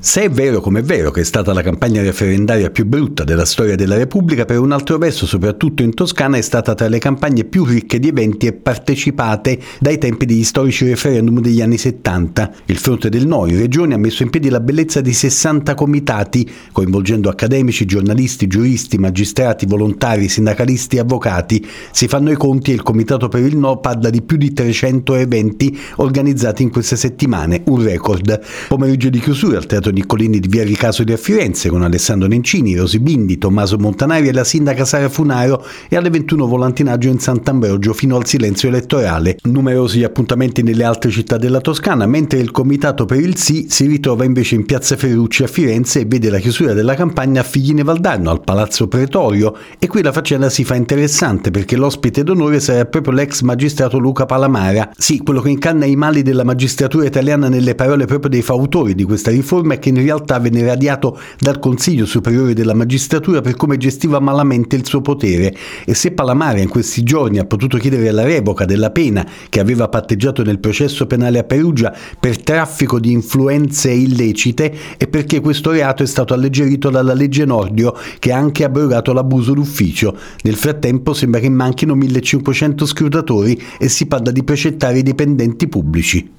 Se è vero come è vero che è stata la campagna referendaria più brutta della storia della Repubblica, per un altro verso, soprattutto in Toscana, è stata tra le campagne più ricche di eventi e partecipate dai tempi degli storici referendum degli anni 70. Il Fronte del No in regione ha messo in piedi la bellezza di 60 comitati, coinvolgendo accademici, giornalisti, giuristi, magistrati, volontari, sindacalisti e avvocati. Si fanno i conti e il Comitato per il No parla di più di 300 eventi organizzati in queste settimane, un record. Pomeriggio di chiusura al Teatro Niccolini di Via Ricasoli a Firenze con Alessandro Nencini, Rosi Bindi, Tommaso Montanari e la sindaca Sara Funaro, e alle 21 volantinaggio in Sant'Ambrogio fino al silenzio elettorale. Numerosi appuntamenti nelle altre città della Toscana, mentre il Comitato per il Sì si ritrova invece in Piazza Ferrucci a Firenze e vede la chiusura della campagna a Figline Valdarno al Palazzo Pretorio, e qui la faccenda si fa interessante perché l'ospite d'onore sarà proprio l'ex magistrato Luca Palamara. Sì, quello che incarna i mali della magistratura italiana nelle parole proprio dei fautori di questa riforma, che in realtà venne radiato dal Consiglio Superiore della Magistratura per come gestiva malamente il suo potere. E se Palamara in questi giorni ha potuto chiedere la revoca della pena che aveva patteggiato nel processo penale a Perugia per traffico di influenze illecite, è perché questo reato è stato alleggerito dalla legge Nordio, che ha anche abrogato l'abuso d'ufficio. Nel frattempo sembra che manchino 1500 scrutatori e si parla di precettare i dipendenti pubblici.